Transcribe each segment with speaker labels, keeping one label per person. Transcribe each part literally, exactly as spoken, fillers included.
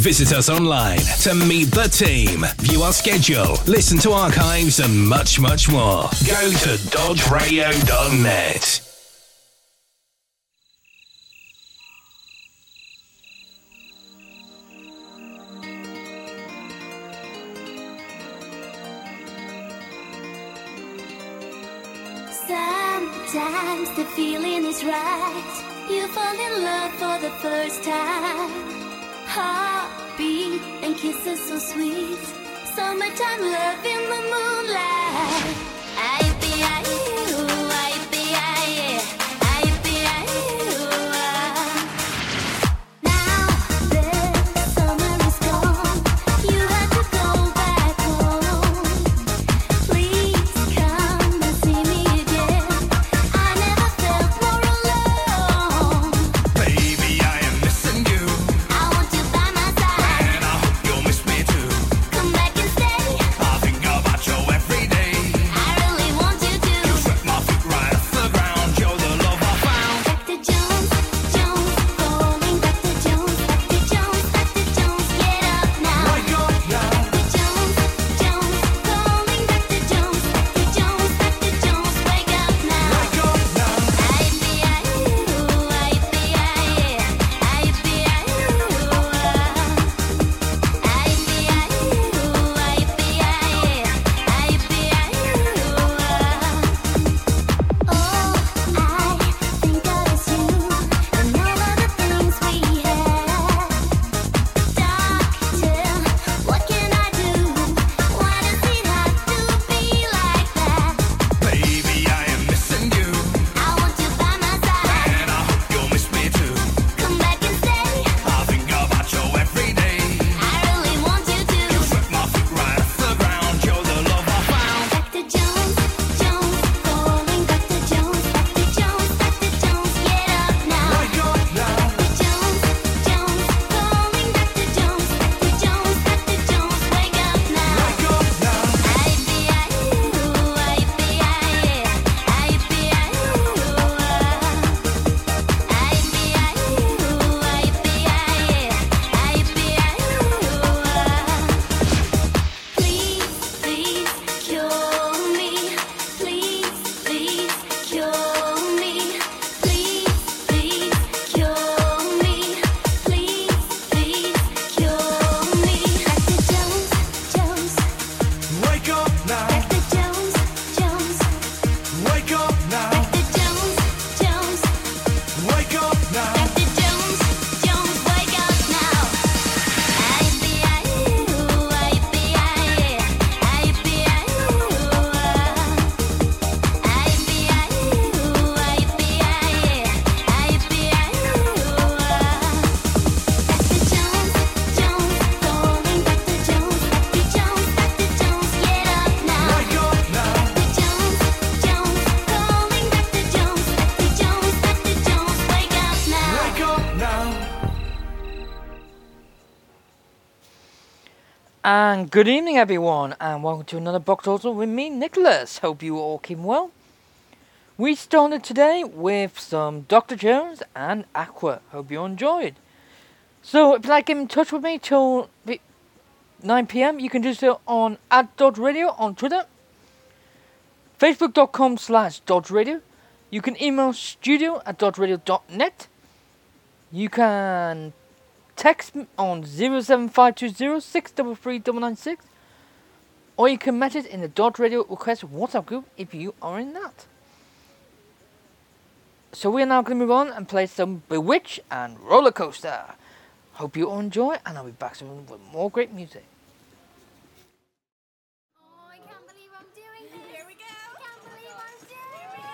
Speaker 1: Visit us online to meet the team, view our schedule, listen to archives, and much, much more. Go to dodge radio dot net.
Speaker 2: Sometimes the feeling is right. You fall in love for the first time. Heartbeat and kisses so sweet. Summertime love in the moonlight. I be I you, I be I, I be I you. Now the summer is gone. You have to go back home. Please come and see me again. I never felt more alone.
Speaker 3: Baby, I am missing you.
Speaker 2: I want you by my side.
Speaker 3: And I hope you'll miss me too.
Speaker 2: Come back and stay.
Speaker 3: I think about you every day.
Speaker 2: I really want you to.
Speaker 3: You swept my feet right off the ground. You're the love I found.
Speaker 2: Doctor Jones, Jones, calling Doctor Jones, Doctor Jones, Doctor Jones, get up now.
Speaker 3: Wake up now.
Speaker 2: Doctor Jones, Jones, calling Doctor Jones, Doctor Jones, Doctor Jones, wake up now.
Speaker 3: Wake up now.
Speaker 2: I be I you, I be I, I be I you. I be I you, I be I, I be I you. Oh, I think of us you and all of the things we had. Doctor, what can I do? Why does it have to be like that?
Speaker 3: Baby, I am missing you.
Speaker 2: I want you by my side.
Speaker 3: And I hope you'll miss me too.
Speaker 2: Come back and stay.
Speaker 3: I think about you every day.
Speaker 2: I really want you to.
Speaker 3: You swept my feet right off the ground. You're the love I found.
Speaker 2: Doctor Jones, Jones, calling Doctor Jones, Doctor Jones, Doctor Jones, get up now.
Speaker 3: Wake up now.
Speaker 2: Doctor Jones, Jones, calling Doctor Jones, Doctor Jones, Doctor Jones, wake up now.
Speaker 3: Wake up now.
Speaker 2: I be I you, I be I, I be I you. I be I you, I be I, I be I you. Please, please cure me. Please, please cure me. Please, please cure me. Please, please cure me. Doctor Jones, Jones,
Speaker 3: Wake up now.
Speaker 2: Doctor Jones, Jones,
Speaker 3: Wake up now.
Speaker 2: Doctor Jones, Jones,
Speaker 3: Wake up now.
Speaker 2: Doctor Jones, Jones, wake up now. I be I you, I be I, I be I you. I be I you, I be I, I be I you. Doctor Jones, Jones, calling Doctor Jones, Doctor Jones, Doctor Jones, get up now.
Speaker 3: Wake up now.
Speaker 2: Doctor Jones, Jones, calling Doctor Jones, Doctor Jones, Doctor Jones, wake up now.
Speaker 3: Wake up now.
Speaker 4: And good evening, everyone, and welcome to another Box Auto with me, Nicholas. Hope you all keeping well. We started today with some Doctor Jones and Aqua. Hope you enjoyed. So, if you'd like to get in touch with me till nine p.m, you can do so on at Dodge Radio on Twitter, facebook.com slash Dodge Radio. You can email studio at dodge radio dot net. You can text me on zero seven five two zero six three three nine nine six, or you can message in the Dodge Radio Request WhatsApp group if you are in that. So we are now going to move on and play some Bewitch and Roller Coaster. Hope you all enjoy, and I'll be back soon with more great music.
Speaker 2: Oh, I can't believe I'm doing this. Here we go. I can't believe I'm doing this.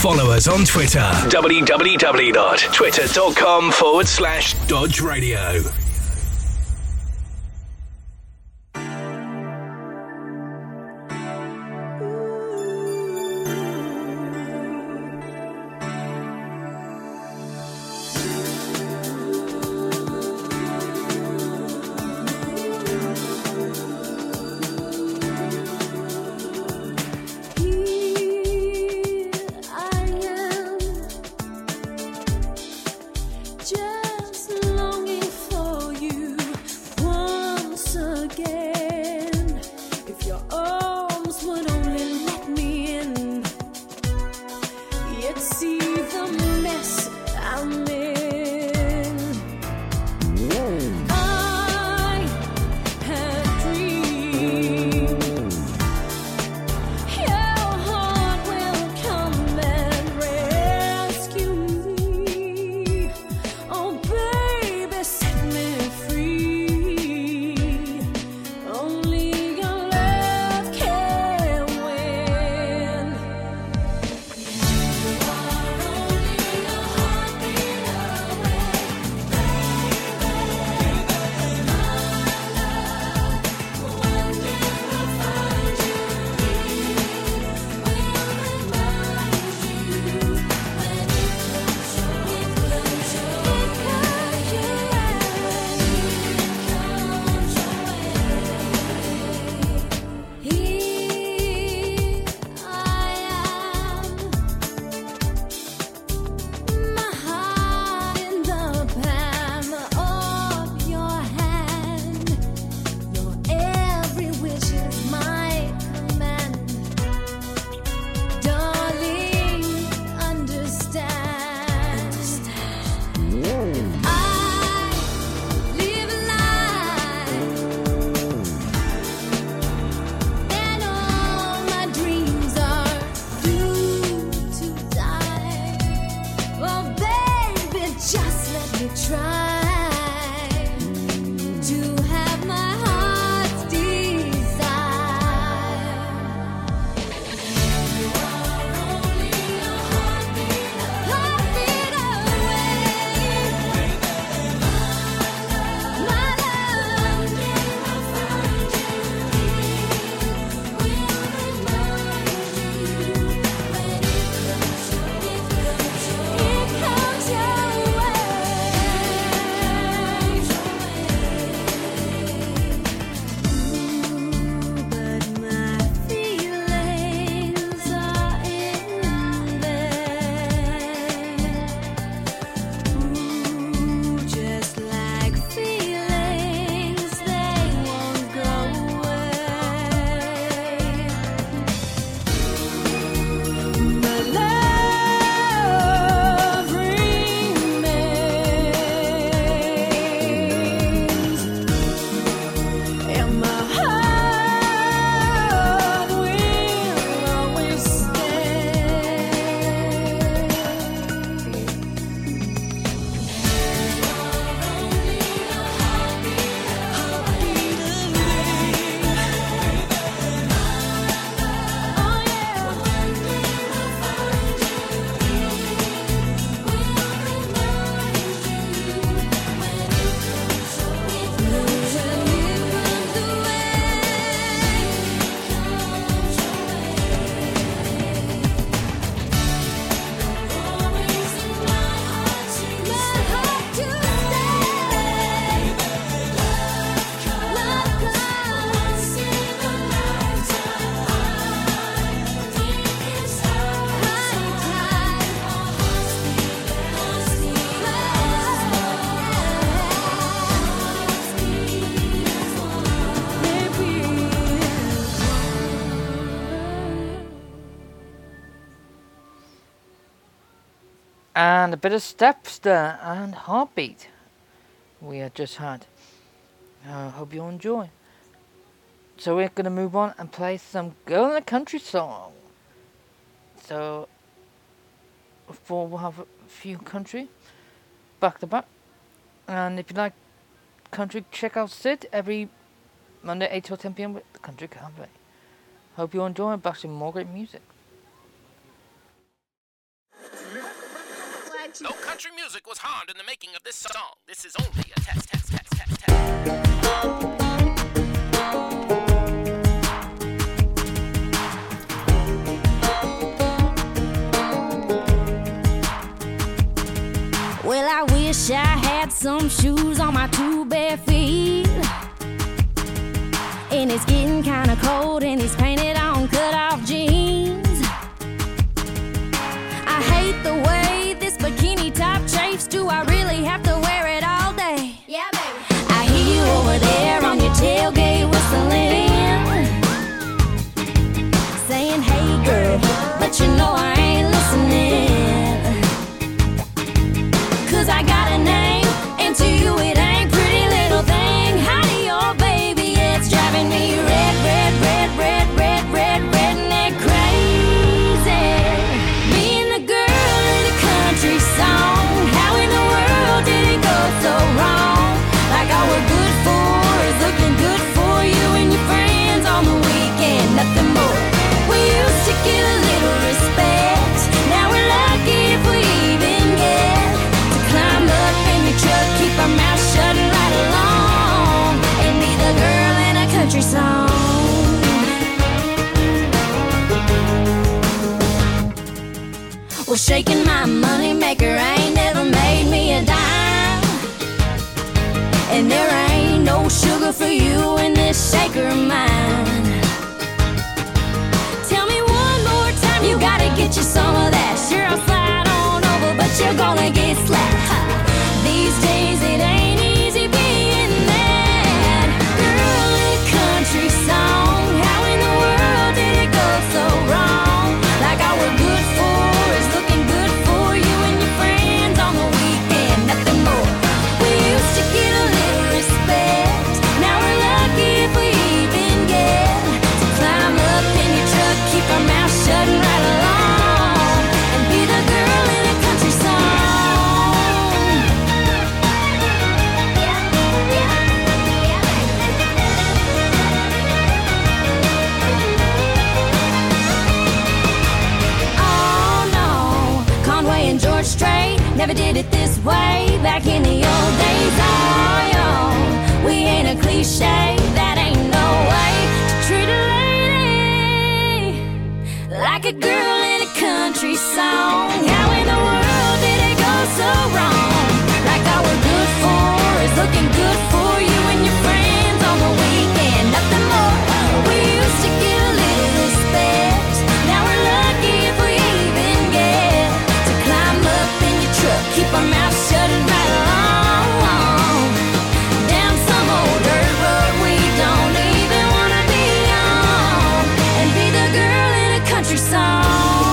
Speaker 1: Follow us on Twitter. www.twitter.com forward slash Dodge Radio.
Speaker 2: Just longing for you once again. If your arms would only let me in, you'd see the mess I'm in. I had dreamed your heart will come and rescue me. Oh, baby, set me free. Only your love can win. You are only a heartbeat away, baby. My love, one day I'll find you. Will remind you when it comes your way. It comes your way. It comes your way. Here I am, my heart in the palm of your hand. Your every wish is my command. Darling, understand. I live a life, and all my dreams are doomed to die. Oh, baby, just let me try to have my heart's desire. You are only a heartbeat away, my love. One day I'll find you. Will remind you when it comes your way. It comes your way. Ooh, but my feelings are in there. Ooh, just like feelings, they won't go away. My love remains, and my heart will always stay.
Speaker 4: And a bit of Stepster and Heartbeat we had just had. I hope you enjoy. So we're going to move on and play some Girl in the Country song. So, before we'll have a few country back to back. And if you like country, check out Sid every Monday eight till ten p m with the Country Cafe. Hope you enjoy and back to more great music.
Speaker 5: No country music was harmed in the making of this song. This is only a test, test, test, test, test.
Speaker 2: Well, I wish I had some shoes on my two bare feet. And it's getting kinda cold and he's painted on cut-off jeans. I hate the way this bikini top chafes. Do I really have to wear it all day? Yeah, baby. I hear you over there on your tailgate whistling, saying, hey girl, but you know I ain't listening. Cause I got a name, and to you it ain't pretty little thing. Hi to your baby, it's driving me red, red, red, red, red, red, redneck crazy. Being the girl in a country song, how in the world did it go so wrong? Like all we're good for is looking good for you and your friends on the weekend, nothing more. We used to get a little respect, now we're lucky if we even get to climb up in your truck, keep our mouth shut and ride along, and be the girl in a country song. Well, shaking my money maker ain't never made me a dime, and there ain't no sugar for you in this shaker of mine. Tell me one more time, you gotta get you some of that. Sure, I'll slide on over, but you're gonna get slapped. Ha. These days it ain't easy being that girl in a country song. How in the world did it go so wrong? Like all we're good for is looking good for you and your friends on the weekend, nothing more. We used to get a little respect, now we're lucky if we even get to climb up in your truck, keep our mouth shut and ride along, and be the girl in a country song. Oh no, Conway and George Strait never did it this way back in the old days. Oh yo, we ain't a cliche, that ain't no way to treat a lady like a girl in a country song. How in the world did it go so wrong? Like all we're good for is looking good for you and your friends on the weekend, nothing more. We used to get a little respect, now we're lucky if we even get to climb up in your truck, keep our mouth shut and ride along, down some old dirt road we don't even wanna be on, and be the girl in a country song.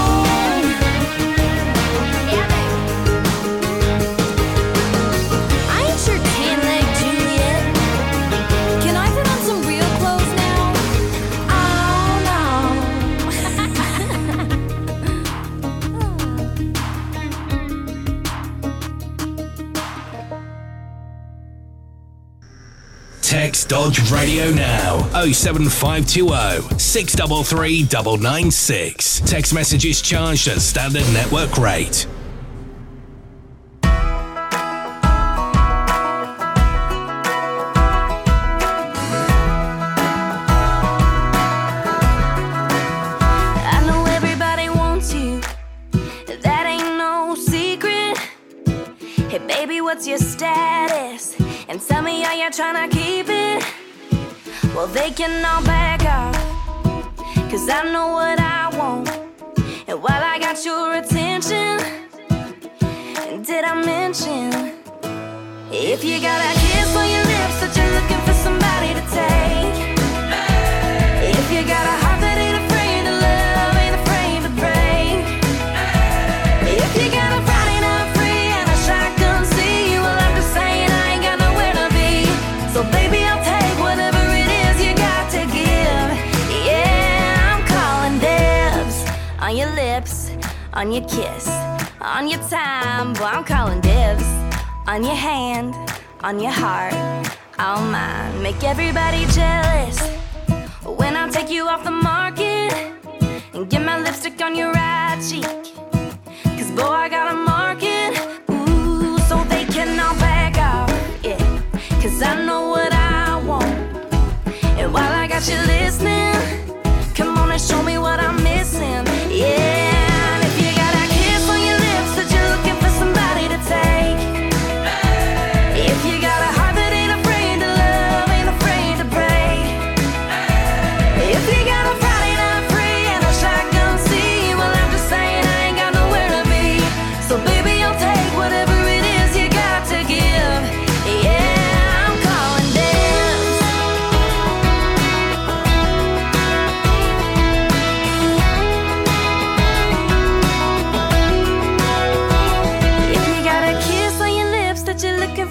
Speaker 2: I ain't sure tan leg Juliet. Can I put on some real clothes now? Oh no.
Speaker 1: Text Dodge Radio now. oh seven five two oh, six three three, nine nine six. Text messages charged at standard network rate.
Speaker 2: I know everybody wants you, that ain't no secret. Hey baby, what's your status? And tell me how you're trying to keep it. Well, they can all back off, cause I know what I want. And while I got your attention, did I mention, if you got a kiss on your lips that you're looking for somebody to take, if you got a heart that ain't afraid to love, ain't afraid to break, if you got a Friday night free and a shotgun see, well I'm just saying I ain't got nowhere to be. So baby, I'll take whatever it is you got to give. Yeah, I'm calling dibs on your lips, on your kiss, on your time. Boy, I'm calling dibs on your hand, on your heart, all mine. Make everybody jealous when I take you off the market and get my lipstick on your right cheek. Cause boy, I got a market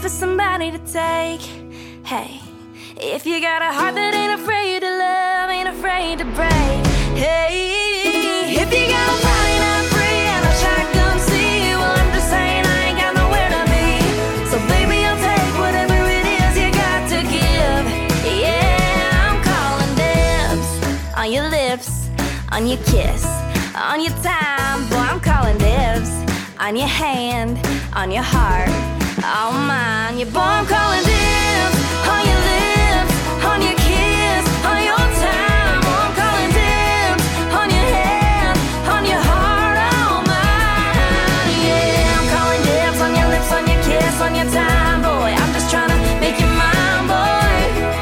Speaker 2: somebody to take. Hey, if you got a heart that ain't afraid to love, ain't afraid to break. Hey, if you got a body not free and a shotgun see, well, I'm just saying I ain't got nowhere to be. So baby, I'll take whatever it is you got to give. Yeah, I'm calling dibs on your lips, on your kiss, on your time. Boy, I'm calling dibs on your hand, on your heart, on mine. Yeah, boy, I'm calling dibs on your lips, on your kiss, on your time. Boy, I'm calling dibs on your hand, on your heart, on mine. Yeah, I'm calling dibs on your lips, on your kiss, on your time. Boy, I'm just trying to make you mine, boy.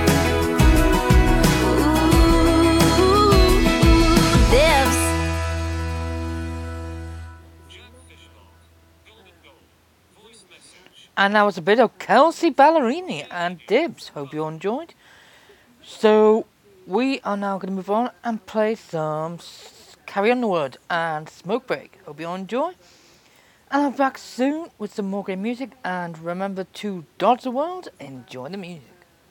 Speaker 2: Ooh, dibs.
Speaker 4: And that was a bit of Kelsey Ballerini and Dibs. Hope you all enjoyed. So we are now going to move on and play some s- Carry On the World and Smoke Break. Hope you all enjoy. And I'll be back soon with some more great music. And remember to dodge the world, enjoy the music.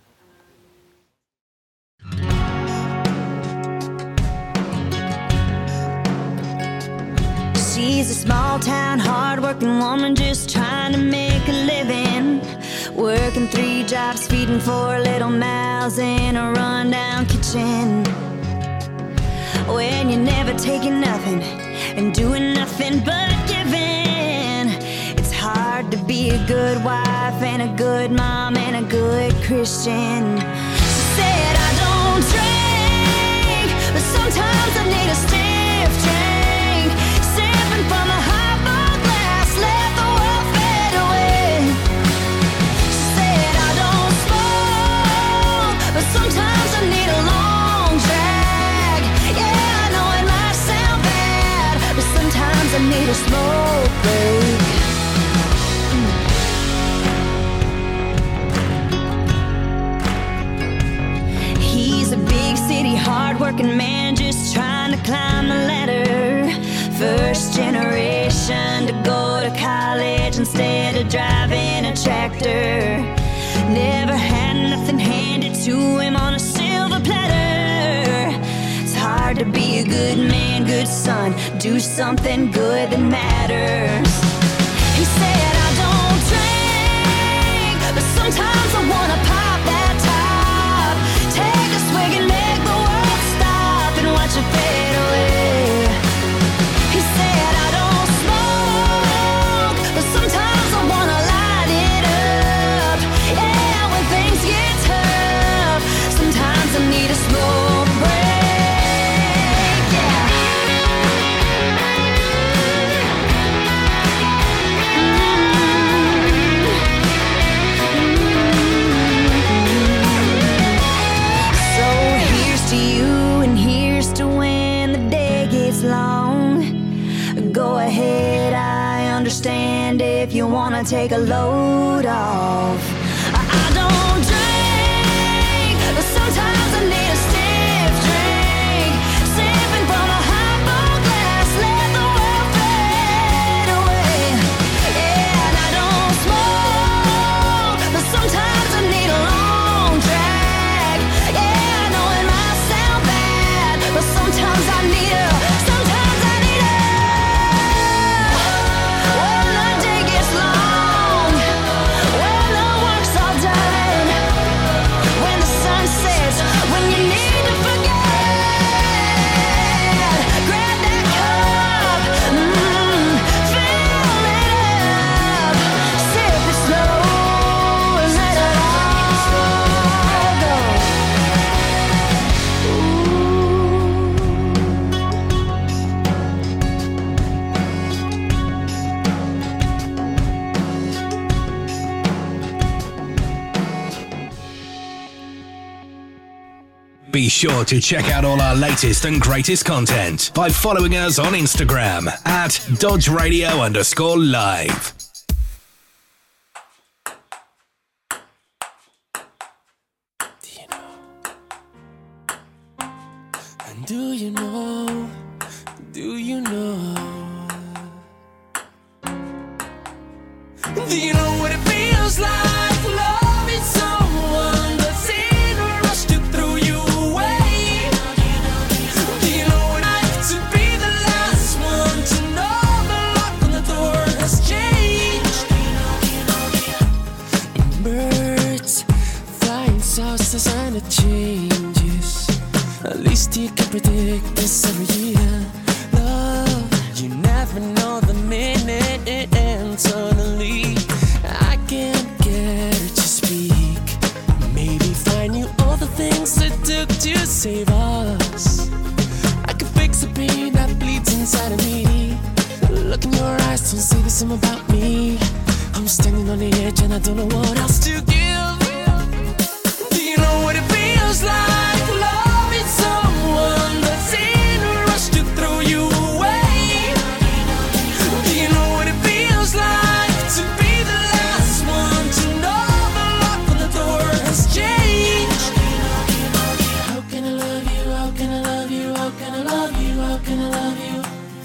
Speaker 2: She's a small town, hard-working woman just trying to make a living. Working three jobs, feeding four little mouths in a rundown kitchen. When you're never taking nothing and doing nothing but giving, it's hard to be a good wife and a good mom and a good Christian. She said, I don't drink, but sometimes I need a stiff drink. Sipping from a highball glass, let the world fade away. She said, I don't smoke, but sometimes I need a long drag. Yeah, I know it might sound bad, but sometimes I need a smoke break. He's a big city, hard-working man just trying to climb the ladder. First generation to go to college instead of driving a tractor. Never had nothing handed to him on a silver platter. It's hard to be a good man, good son, do something good that matters. He said, I don't drink, but sometimes I wanna pop that top. Take a swig and make the world stop and watch it fade away. He said, I don't smoke, but sometimes I wanna light it up. Yeah, when things get tough, sometimes I need a smoke break. Yeah. So here's to you and here's to when the day gets long. Go ahead, I understand if you wanna take a load off. I I don't drink, but sometimes I need a stiff drink. Sipping from a highball glass, let the world fade away. Yeah, and I don't smoke, but sometimes I need a long drag. Yeah, I know it might sound bad, but sometimes I need a, sometimes I need a. When the day gets long, when the work's all done, when the sun sets, when you need to forget, grab that cup, mm, fill it up, sip it slow and let it all go.
Speaker 1: Be sure to check out all our latest and greatest content by following us on Instagram at Dodge Radio underscore live.
Speaker 3: And do you know, do you know, do you know what it feels like you can predict this every year. Love, you never know the minute, and suddenly I can't get her to speak. Maybe find you all the things it took to save us. I could fix the pain that bleeds inside of me. Look in your eyes, don't say the same about me. I'm standing on the edge and I don't know what else to give. Do you know what it feels like? Loving someone that's in a rush to throw you away. Do you know what it feels like to be the last one to know the lock on the door has changed? How can I love you? How can I love you? How can I love you? How can I love you?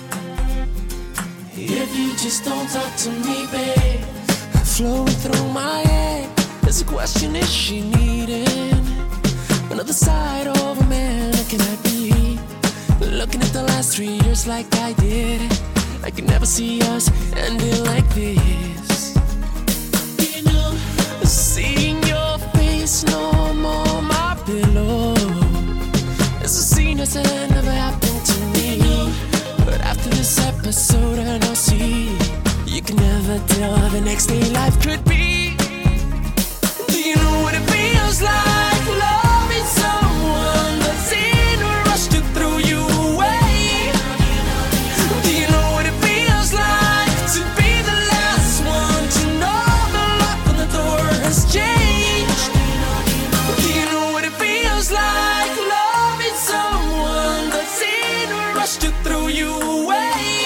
Speaker 3: If you just don't talk to me, babe. Flowing through my head, there's a question: is she needing another side of a man? Can I be looking at the last three years like I did? I can never see us ending like this. You know, seeing your face no more my pillow. It's a scene that never happened to me. But after this episode, I know see. You can never tell how the next day life could be. Do you know what it feels like? Loving someone that's in a rush to throw you away. Do you know what it feels like to be the last one to know the lock on the door has changed? Do you know what it feels like? Loving someone that's in a rush to throw you away.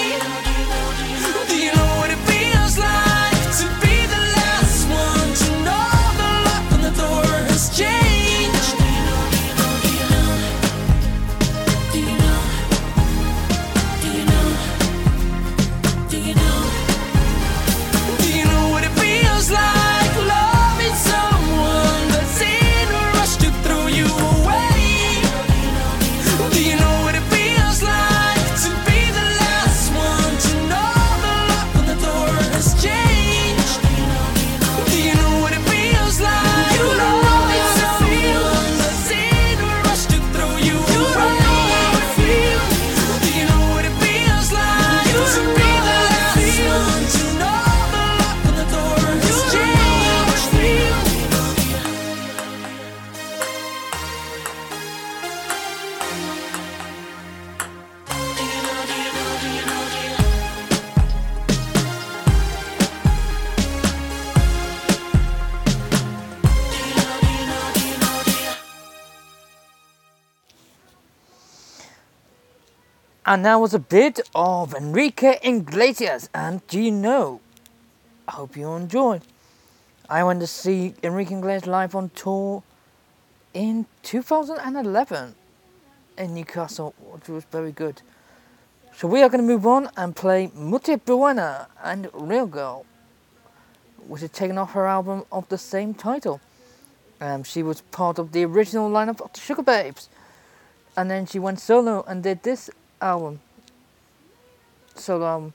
Speaker 4: And that was a bit of Enrique Iglesias and Do You Know? I hope you enjoyed. I went to see Enrique Iglesias live on tour in two thousand eleven in Newcastle, which was very good. So we are going to move on and play Mutte Buena and Real Girl, which is taken off her album of the same title. Um, she was part of the original lineup of the Sugar Babes. And then she went solo and did this album. So, um,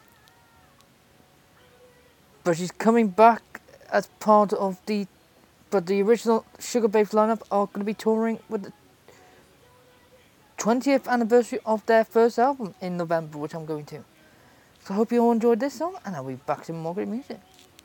Speaker 4: but she's coming back as part of the, but the original Sugar Babes lineup are going to be touring with the twentieth anniversary of their first album in November, which I'm going to. So I hope you all enjoyed this song, and I'll be back to more great music.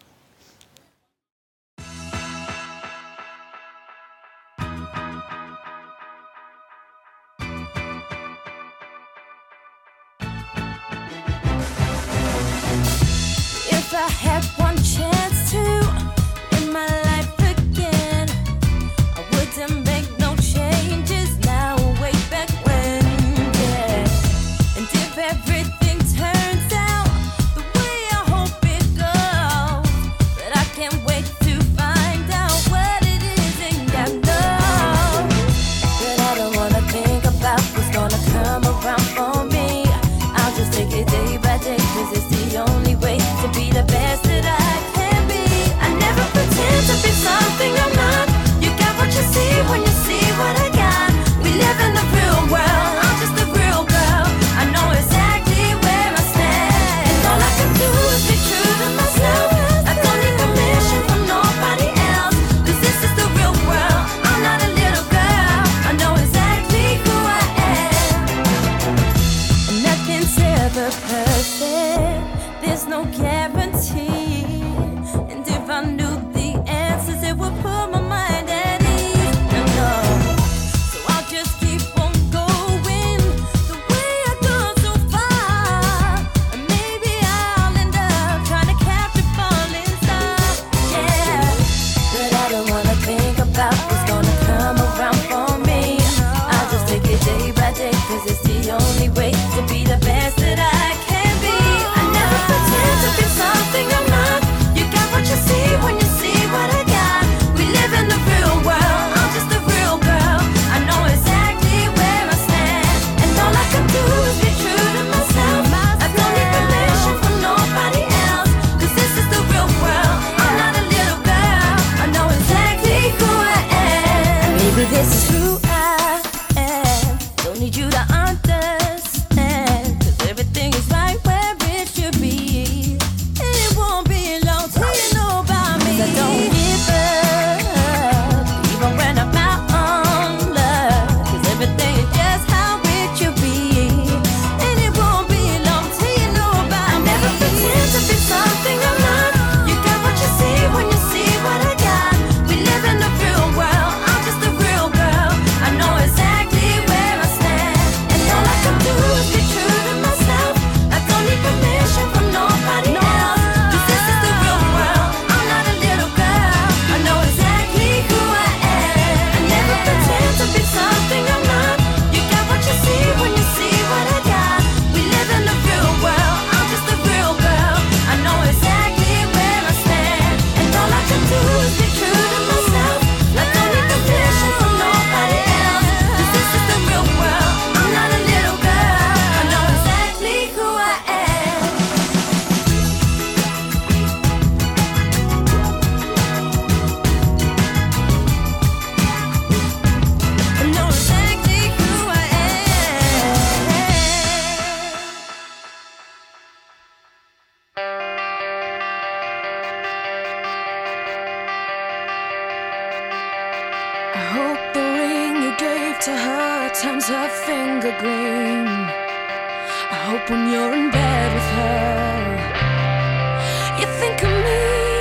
Speaker 2: If I had one chance to in my life again, I wouldn't make no changes now, way back when, yeah. And if everything turns out the way I hope it goes,
Speaker 6: hope the ring you gave to her turns her finger green. I hope when you're in bed with her, you think of me.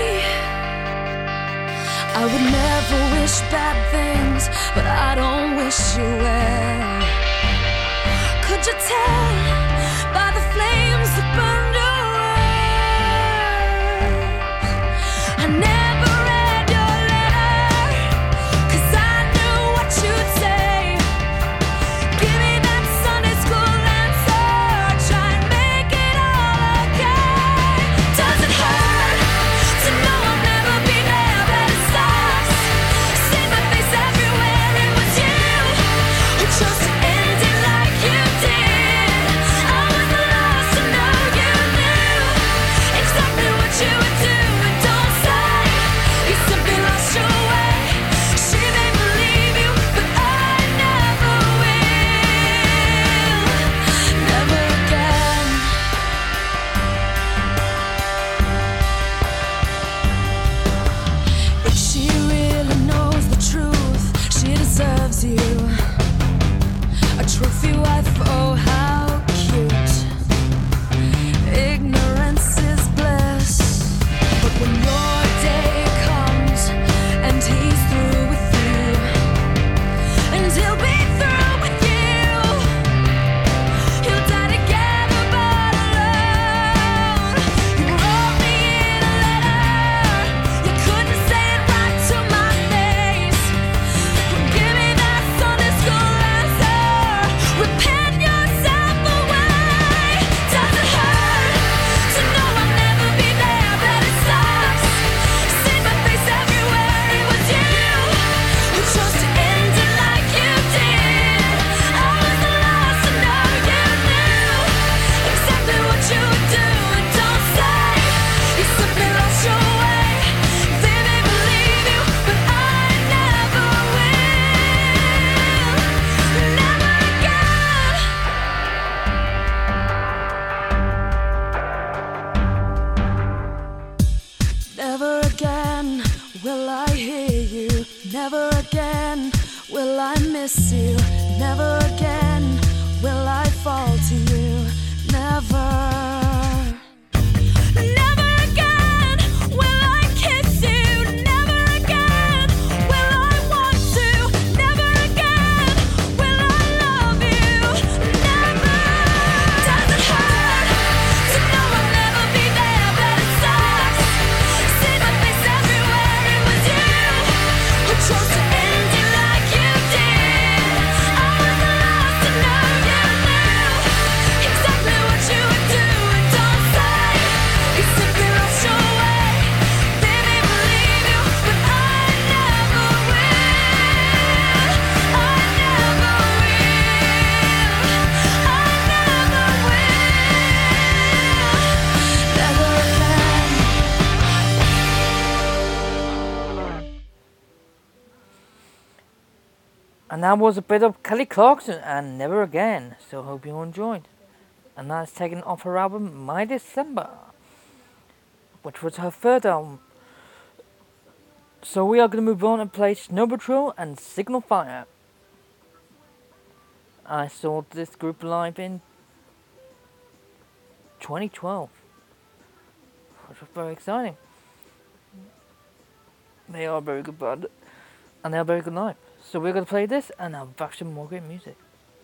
Speaker 6: I would never wish bad things, but I don't wish you well. Could you tell by the flames that burned your eyes? I never read your letter, 'cause I knew what you'd say. Give me that Sunday school answer, try and make it all okay. Does it hurt to know I'll never be there, but it sucks? See my face everywhere, it was you who chose to end it like you did. I was the last to know you knew exactly what you would do, and don't say you simply lost your way. She may believe you, but I never will. Never again. If she really knows the truth, she deserves you. A trophy wife, oh how cute. Ignorance is bliss, but when your day comes and he's through with you, and he'll be through with you, you'll die together but alone. You wrote me in a letter, you couldn't say it right to my face. Give me that Sunday school answer, repent yourself away. Does it hurt to know I'll never be there, but it sucks? See my face everywhere, it was you who chose to end it like you did. I was the last to know you knew exactly what you would do, and don't say you simply lost your way. They may believe you, but I never will. Never again. Never again will I hear you. Never again will I miss you. Never again will I fall to you. Never. Never again will I kiss you. Never again will I want to. Never again will I love you. Never. Does it hurt to know I'll never be there, but it sucks? See my face everywhere, it was you who chose to end it like you did. I was the last to know you knew exactly what you would do, and don't say you simply lost your way. They may believe you, but I never will. I never will. I never will. Never again.
Speaker 4: And that was a bit of Kelly Clarkson and Never Again, so hope you enjoyed. And that's taken off her album My December, which was her third album. So we are going to move on and play Snow Patrol and Signal Fire. I saw this group live in twenty twelve, which was very exciting. They are a very good band, and they are very good live. So we're going to play this, and I'll back some more great music.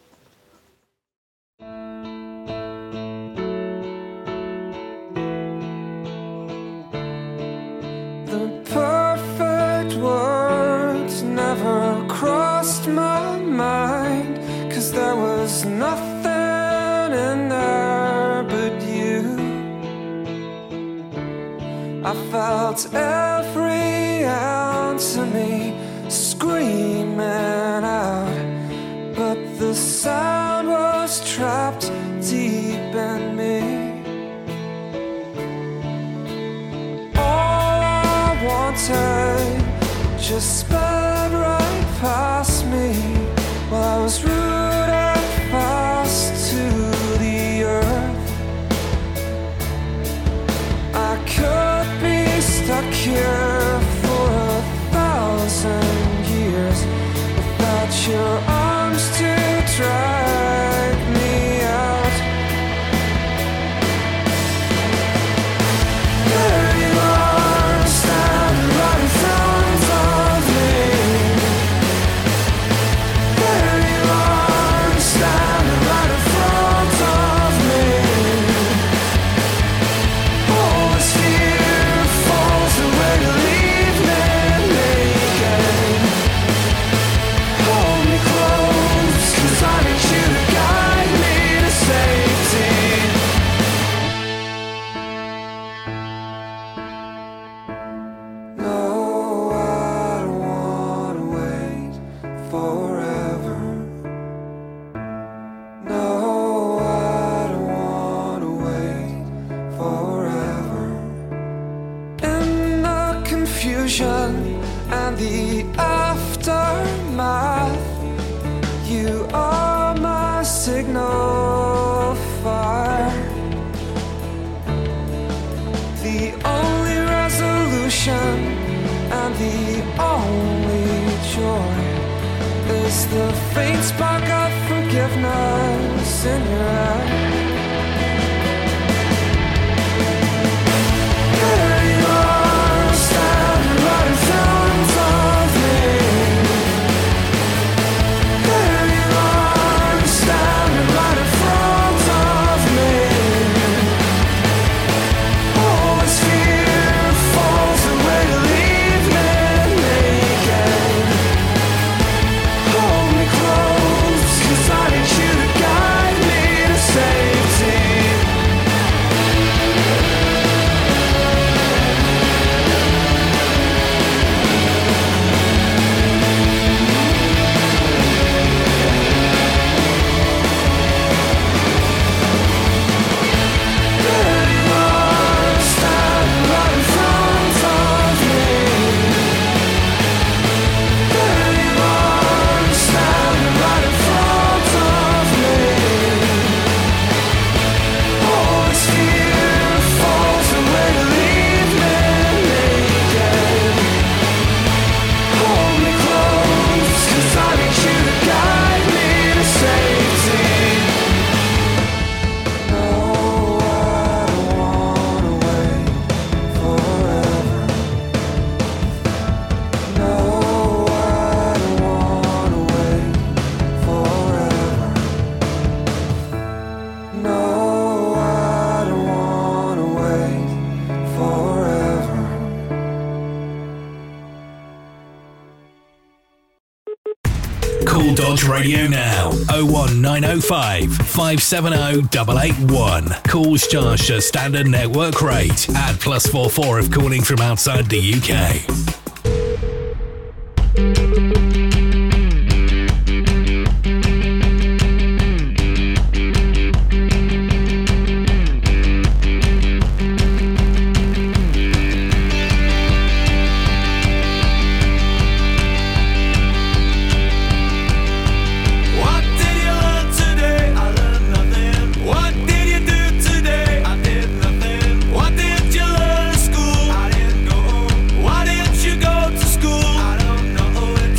Speaker 7: The perfect words never crossed my mind, 'cause there was nothing in there but you. I felt every ounce of me screaming out, but the sound was trapped deep in me. All I wanted just sped right past me while I was rooted fast to the earth. I could be stuck here for a thousand years, confusion and the aftermath. You are my signal fire, the only resolution and the only joy is the faint spark of forgiveness in your eye. There you are, standing right in front of me. There you are, standing right in front of me. All this fear falls away to leave me naked. Hold me close, 'cause I need you to guide me to safety. There you are, standing right in front of me. There you are, standing right in front of me. All this fear falls away to leave me naked. Hold me close, 'cause I need you to guide me to safety. No, I don't wanna wait forever. No, I don't wanna wait forever. No, I don't wanna wait forever.
Speaker 1: Call Dodge Radio now. oh one nine oh five, five seven oh, eight eight one. Calls charged at standard network rate. Add plus four four if calling from outside the U K.
Speaker 3: What did you learn today? I learned nothing. What did you do today? I did nothing. What did you learn at school? I didn't go. Why didn't you go to school? I don't know.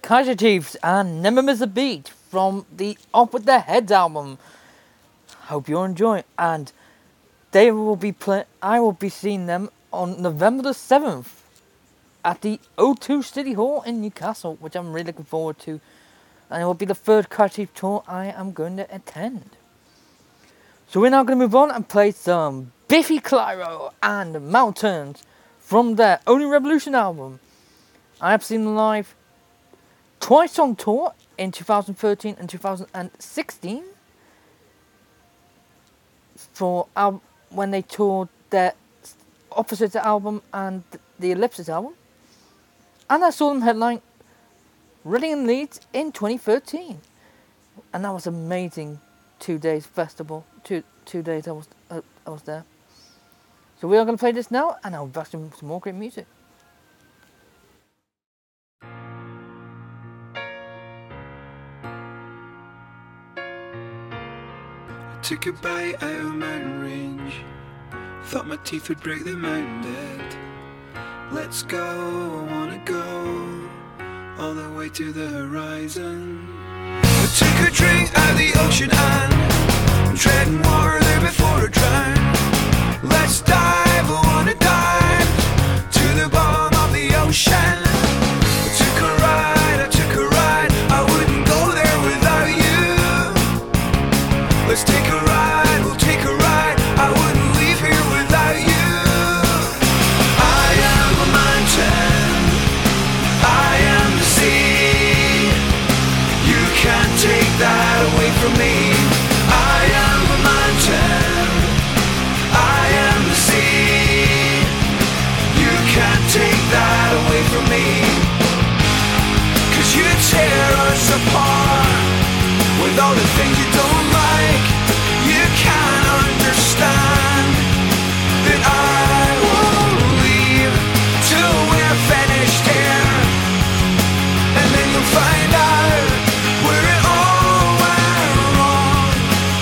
Speaker 4: Kaiser Chiefs and Never Miss a Beat from the Off With Their Heads album. Hope you enjoy. And they will be play- I will be seeing them on November the seventh at the O two City Hall in Newcastle, which I'm really looking forward to. And it will be the third Kaiser Chiefs tour I am going to attend. So we're now going to move on and play some Biffy Clyro and Mountains from their Only Revolution album. I have seen them live twice on tour in two thousand thirteen and two thousand sixteen for al- when they toured their Opposites album and the Ellipsis album. And I saw them headline Reading and Leeds in twenty thirteen. And that was amazing. Two days festival, two two days I was uh, I was there. So we are going to play this now, and I'll be back to some more great music.
Speaker 7: I took a bite out of a mountain range. Thought my teeth would break the mountain bed. Let's go, I wanna go all the way to the horizon. I took a drink out of the ocean and I'm treading water there before I drown. Let's dive, I wanna dive to the bottom of the ocean. I took a ride, I took a ride, I wouldn't go there without you. Let's take a ride, we'll take a ride, I wouldn't leave here without you. I am a mountain, I am the sea. You can't take that away from me. I am a mountain, I am the sea. You can't take that away from me. Cause you tear us apart with all the things you don't like. You can't understand that I won't leave till we're finished here. And then you'll find out where it all went wrong.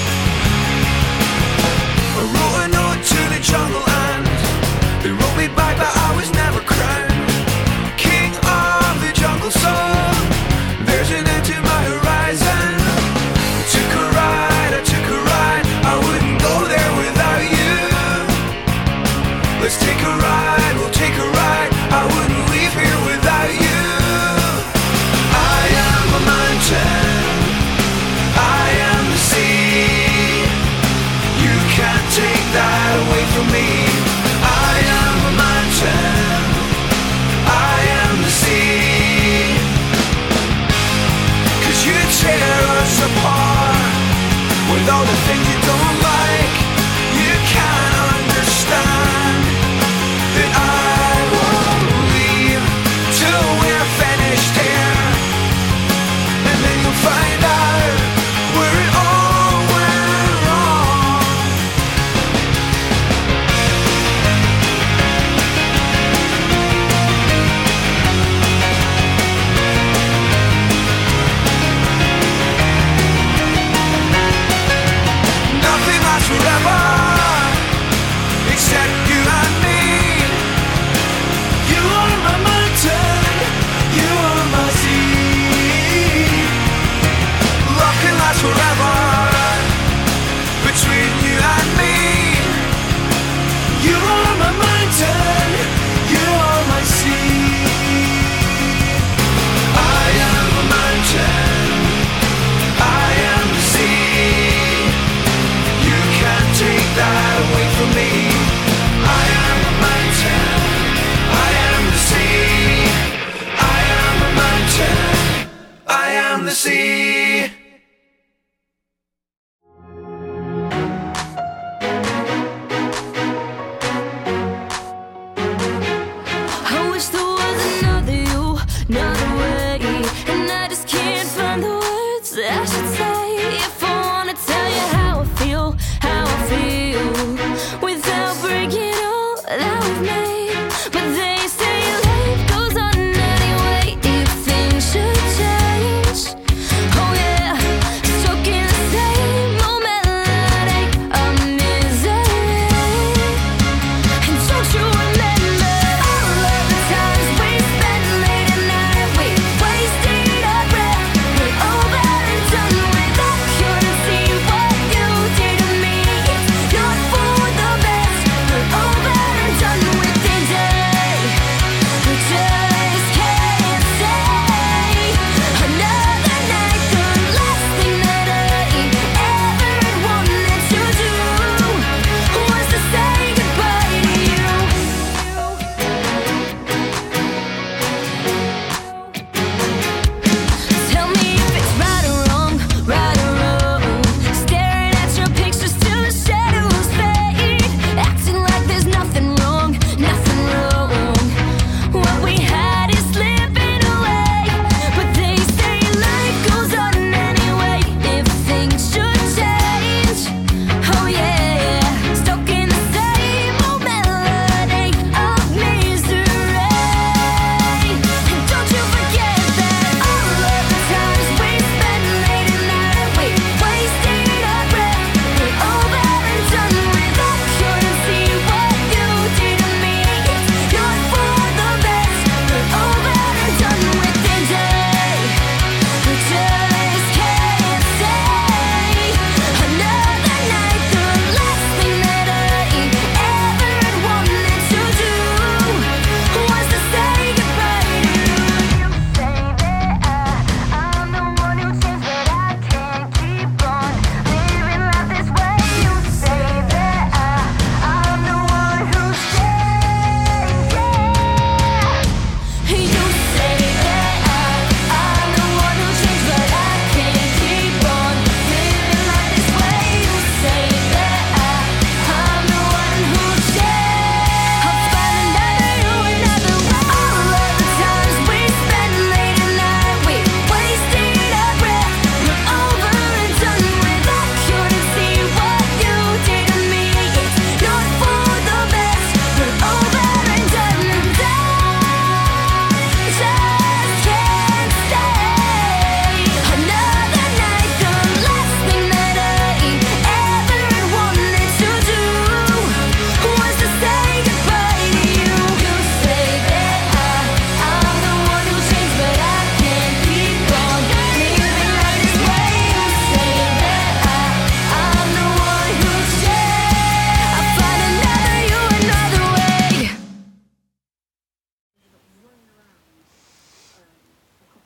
Speaker 7: I wrote a note to the jungle and they wrote me back that I was never crowned king of the jungle, so there's an end to my horizon. I took a ride, I took a ride, I wouldn't go there without you. Let's take a ride, we'll take a ride, I wouldn't leave here without you. I am a mountain, I am the sea. You can't take that away from me. I am a mountain, I am the sea. Cause you tear us apart with all the things you don't like. You can't understand that I won't leave till we're finished here. And then you'll find out where it all went wrong.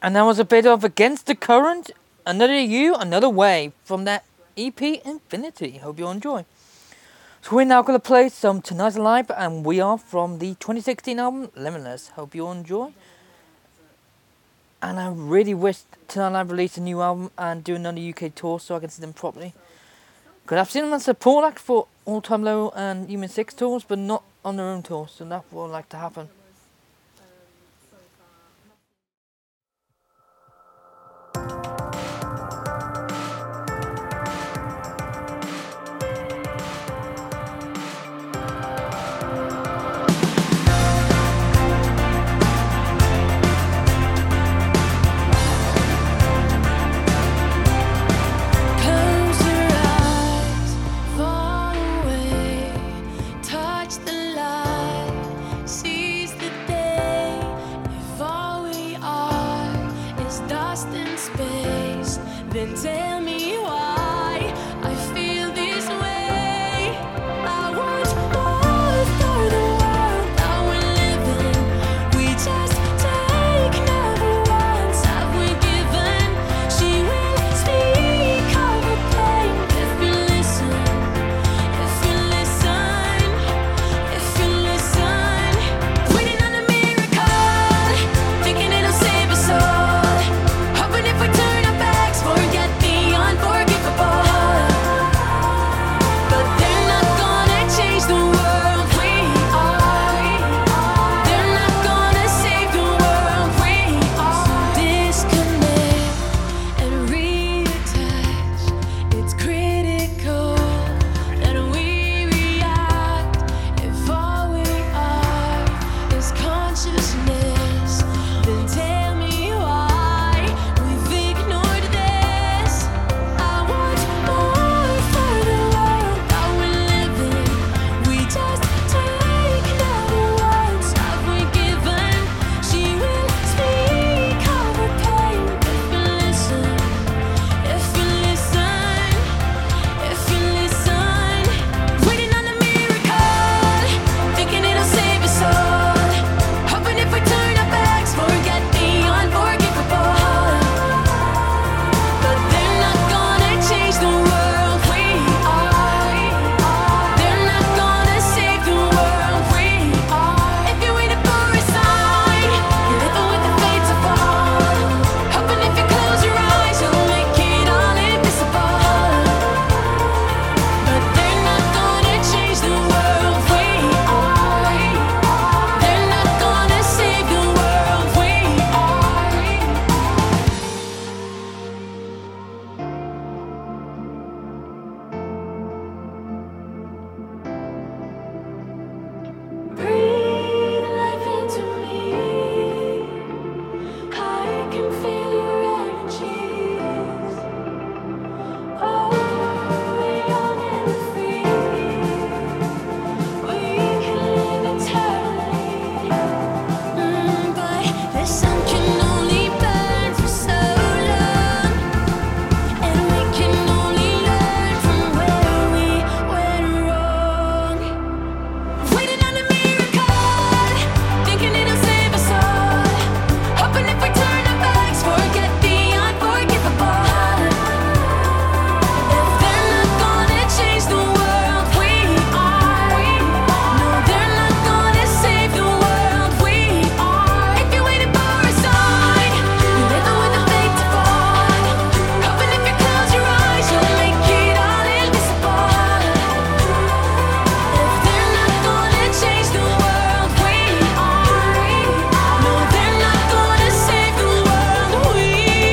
Speaker 4: And that was a bit of Against the Current, Another You, Another Way from that E P Infinity. Hope you enjoy. So we're now going to play some Tonight's Alive, and we are from the twenty sixteen album Limitless. Hope you enjoy. And I really wish Tonight Alive released a new album and do another U K tour so I can see them properly. Because I've seen them as support act for All Time Low and Human Six tours, but not on their own tours, so that's what I'd like to happen.
Speaker 6: Close your eyes, far away, touch the light, seize the day. If all we are is dust in space, then tell me why I feel this way. I want more for the world that we're living. We just take never once have we given. She will speak of her pain if you listen, if you listen, if you listen. Waiting on a miracle, thinking it'll save us all. Hoping if we turn our backs, forget the unforgivable. But they're not gonna change the world we are. They're not gonna save the world we are. Disconnect and reattach. It's critical that we react. If all we are is consciousness, then tell me why we've ignored this. I want more for the world that we're living. We just take never once have we given. She will speak of her pain if you listen, if you listen, if you listen. Waiting on a miracle, thinking it'll save us all. Hoping if we turn our backs, forget the unforgivable. But they're not gonna change the world we are. They're not gonna save the world we are. If you're waiting for a sign, you're living with the fates of fall. Hoping if you close your eyes, you'll make it all invisible. But they're not gonna change the world we are. They're not gonna save the world we are. Breathe life into me. I can feel your energies. Oh, we're young and free. We can live eternally. Mm, but the sun can only burn for so long, and we can only learn from where we went wrong. Waiting on a miracle, thinking it'll save us all. Hoping if we turn our backs, forget the unforgivable. If they're not gonna change the world we are, no, they're not gonna save the world we are. If you're waiting for a sign, you're living with the fate to fall. Hoping if you close your eyes, you'll make it all invisible. If they're not gonna change the world we are, no, they're not gonna save the world we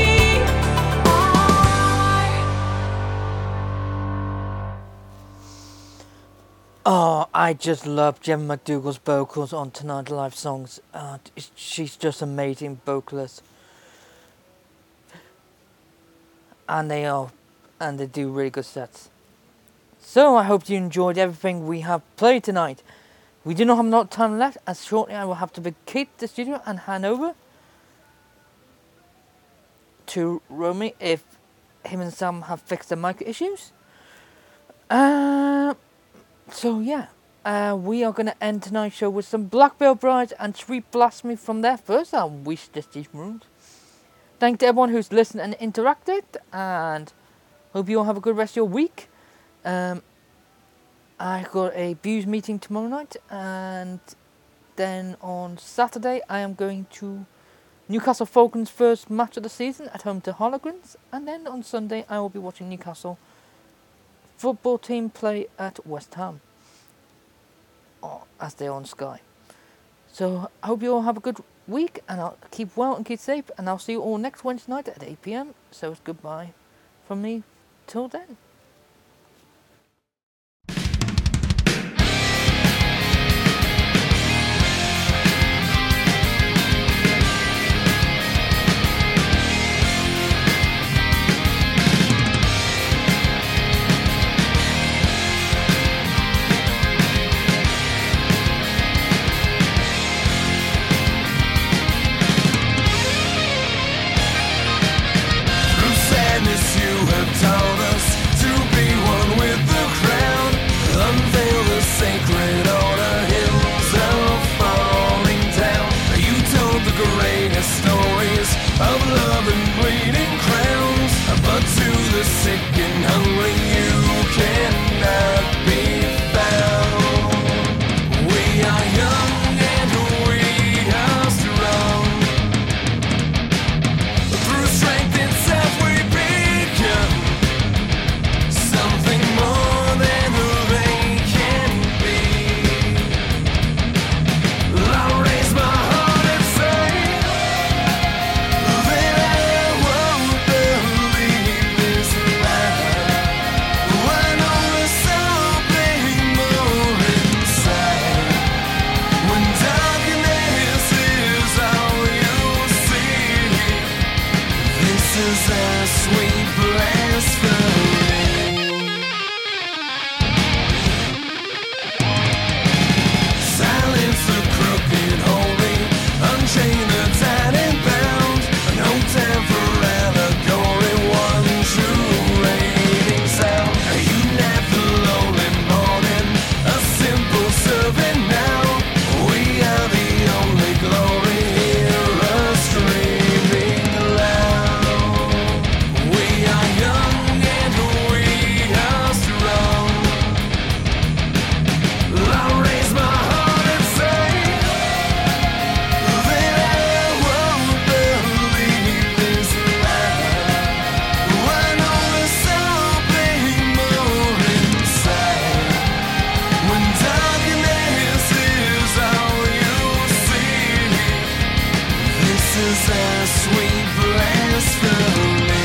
Speaker 6: are.
Speaker 4: Oh, I just love Gemma McDougall's vocals on Tonight Alive songs. Uh, it's- she's just amazing vocalist. And they are, and they do really good sets. So I hope you enjoyed everything we have played tonight. We do not have a lot of time left, as shortly I will have to vacate the studio and hand over to Romy if him and Sam have fixed the mic issues. Uh, so yeah, uh, we are gonna end tonight's show with some Black Veil Brides and Sweet Blasphemy from their first album, Wish Destiny's Runes. Thank to everyone who's listened and interacted, and hope you all have a good rest of your week. Um, I got a views meeting tomorrow night, and then on Saturday I am going to Newcastle Falcons' first match of the season at home to Harlequins, and then on Sunday I will be watching Newcastle football team play at West Ham oh, as they're on Sky. So I hope you all have a good week, and I'll keep well and keep safe, and I'll see you all next Wednesday night at eight p.m. So it's goodbye from me till then.
Speaker 7: Told us to be one with the crowd, unveil the sacred order, hills are falling down. You told the greatest stories of love and bleeding crowns, but to the sick and hungry you cannot be found. We are young and we are strong. Through strength itself we become something more than who they can be. I'll raise my heart and say that I won't believe this lie. When all is something more inside, when darkness is all you see, this is a sweet blasphemy. Silence the crooked holy, unchain the tied and bound. No time for allegory, one true raving sound. Unite the lonely morning, a simple servant now. We are the only glory, hear us screaming loud. We are young and we are strong. I'll raise my heart and say that I won't believe this lie. When all is something more inside, when darkness is all you see, this is a sweet blasphemy.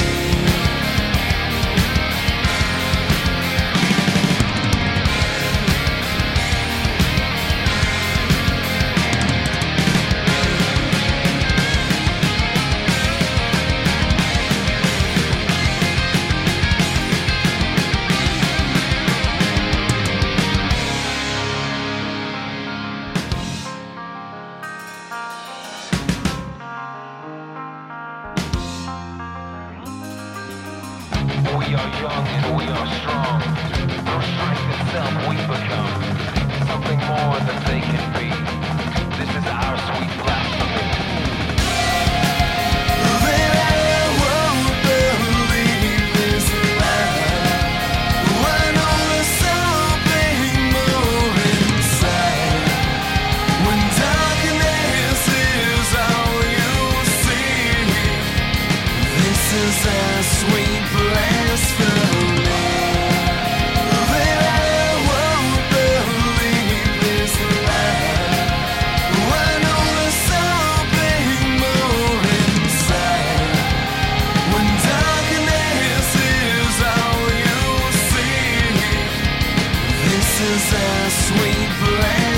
Speaker 8: We are young and we are strong. Through strength itself we become something more than they can be. This is our sweet blasphemy.
Speaker 7: That I won't believe this lie. When all is something more inside, when darkness is all you see, this is a sweet blasphemy. That I won't believe this lie. When all is something more inside, when darkness is all you see, this is a sweet blasphemy.